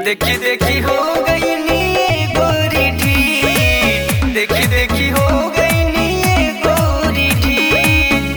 देखी देखी हो गई नी गोरी ढीठ, देखी देखी हो गई नी गोरी ढीठ।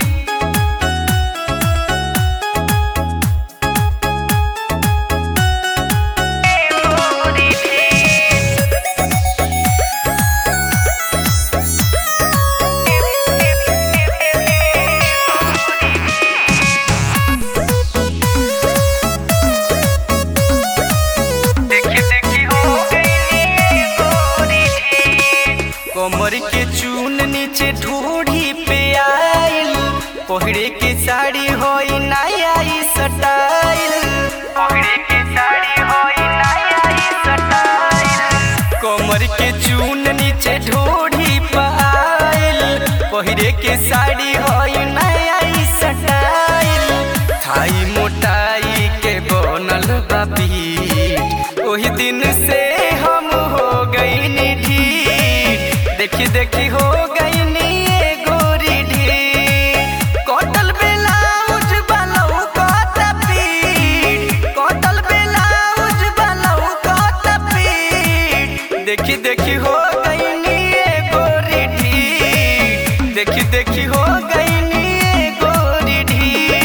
कमर के चून नीचे ढूढ़ी पे आइल, पहरे के साड़ी होई नया स्टाइल, पहरे के साड़ी होई नया स्टाइल। कमर के चून नीचे ढूढ़ी पे आइल, पहरे के साड़ी होई नया स्टाइल। थाई मोटाई के बनल बा पीठ, ओही दिन से हम हो गई नी ढीठ, देखी देखी हो गई नी गोरी ढीठ। कटल ब्लाउज वालौ कत पीठ, कटल ब्लाउज वालौ कत पीठ, देखी देखी हो गई नी गोरी ढीठ, देखी देखी हो गई नी गोरी ढीठ।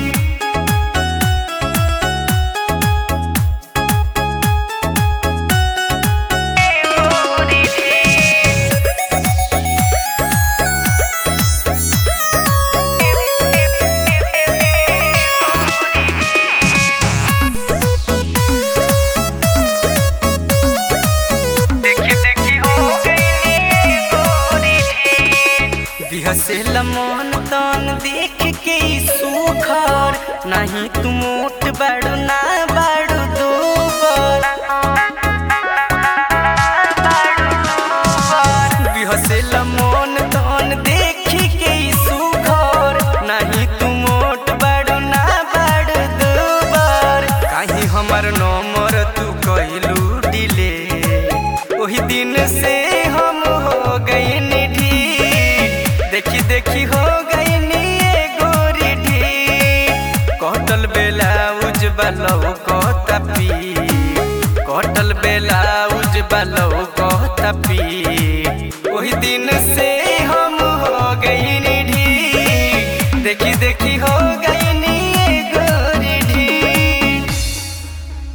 हसेल मन तन देख के सुखर, नहीं तू मोट बड़ू ना बड़ू दूबर। हसेल मन तन देख के सुखर, नहीं तू मोट बड़ू ना बड़ू दूबर। कहीं हमार नंबर तू कहलू डिले, वही दिन से हम हो गई नी ढीठ, देखी देखी हो गई नी गोरी ढीठ। कटल ब्लाउज वालौ कत पीठ, कटल ब्लाउज वालौ कत पीठ, ओही दिन से